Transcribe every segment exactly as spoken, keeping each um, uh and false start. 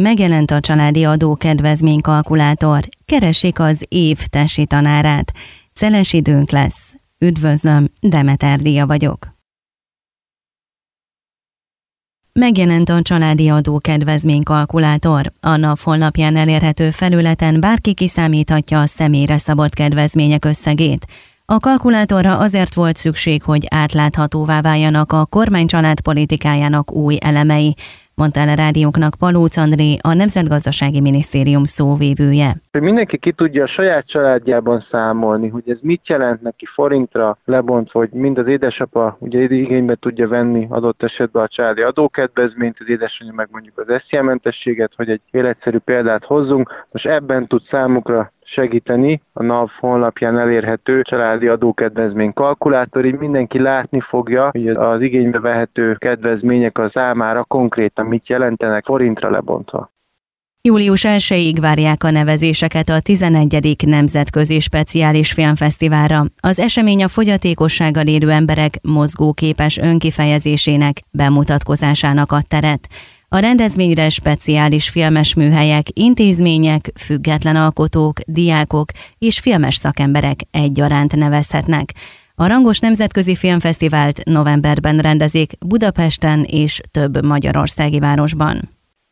Megjelent a családi adókedvezmény kalkulátor, keresik az év tesi tanárát. Szeles időnk lesz. Üdvözlöm, Demeter Díja vagyok. Megjelent a családi adókedvezmény kalkulátor. A NAV honlapján elérhető felületen bárki kiszámíthatja a személyre szabott kedvezmények összegét. A kalkulátorra azért volt szükség, hogy átláthatóvá váljanak a kormány családpolitikájának új elemei, mondta el a rádiónknak Palóc André, a Nemzetgazdasági Minisztérium szóvivője. Mindenki ki tudja a saját családjában számolni, hogy ez mit jelent neki forintra lebontva, hogy mind az édesapa ugye igénybe tudja venni adott esetben a családi adókedvezményt, az édesanyja meg mondjuk az es zé é mentességet, hogy egy életszerű példát hozzunk. Most ebben tud számukra segíteni a NAV honlapján elérhető családi adókedvezmény kalkulátor, így mindenki látni fogja, hogy az igénybe vehető kedvezmények a számára konkrétan mit jelentenek forintra lebontva. Július elsejéig várják a nevezéseket a tizenegyedik Nemzetközi Speciális Filmfesztiválra. Az esemény a fogyatékossággal élő emberek mozgóképes önkifejezésének, bemutatkozásának ad teret. A rendezvényre speciális filmes műhelyek, intézmények, független alkotók, diákok és filmes szakemberek egyaránt nevezhetnek. A rangos nemzetközi filmfesztivált novemberben rendezik Budapesten és több magyarországi városban.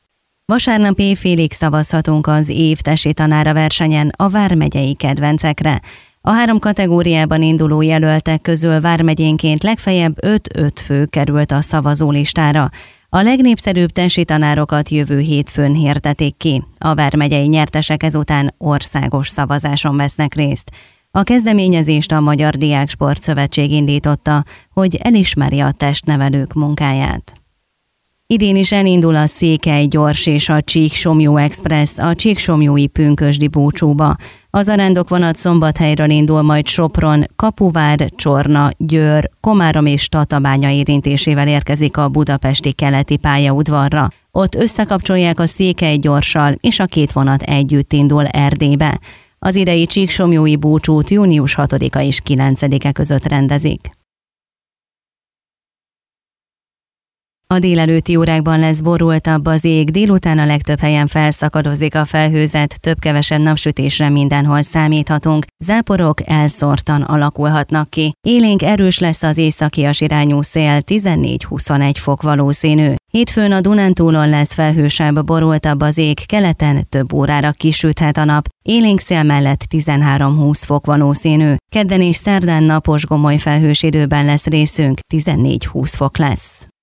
Vasárnap éjfélig szavazhatunk az év tesi tanára versenyen a vármegyei kedvencekre. A három kategóriában induló jelöltek közül vármegyénként legfeljebb öt-öt fő került a szavazólistára. A legnépszerűbb tesi tanárokat jövő hétfőn hirdetik ki. A vármegyei nyertesek ezután országos szavazáson vesznek részt. A kezdeményezést a Magyar Diáksport Szövetség indította, hogy elismeri a testnevelők munkáját. Idén is elindul a Székely Gyors és a Csík-Somlyó Express a csíksomlyói pünkösdi búcsúba. A zarándokvonat Szombathelyről indul, majd Sopron, Kapuvár, Csorna, Győr, Komárom és Tatabánya érintésével érkezik a budapesti keleti pályaudvarra. Ott összekapcsolják a Székely Gyorssal, és a két vonat együtt indul Erdélybe. Az idei csíksomlyói búcsút június hatodika és kilencedike között rendezik. A délelőtti órákban lesz borultabb az ég, délután a legtöbb helyen felszakadozik a felhőzet, több-kevesebb napsütésre mindenhol számíthatunk, záporok elszórtan alakulhatnak ki. Élénk erős lesz az északias irányú szél, tizennégy-huszonegy fok valószínű. Hétfőn a Dunántúlon lesz felhősebb, borultabb az ég, keleten több órára kisüthet a nap, élénk szél mellett tizenhárom-húsz fok valószínű. Kedden és szerdán napos gomoly felhős időben lesz részünk, tizennégy-húsz fok lesz.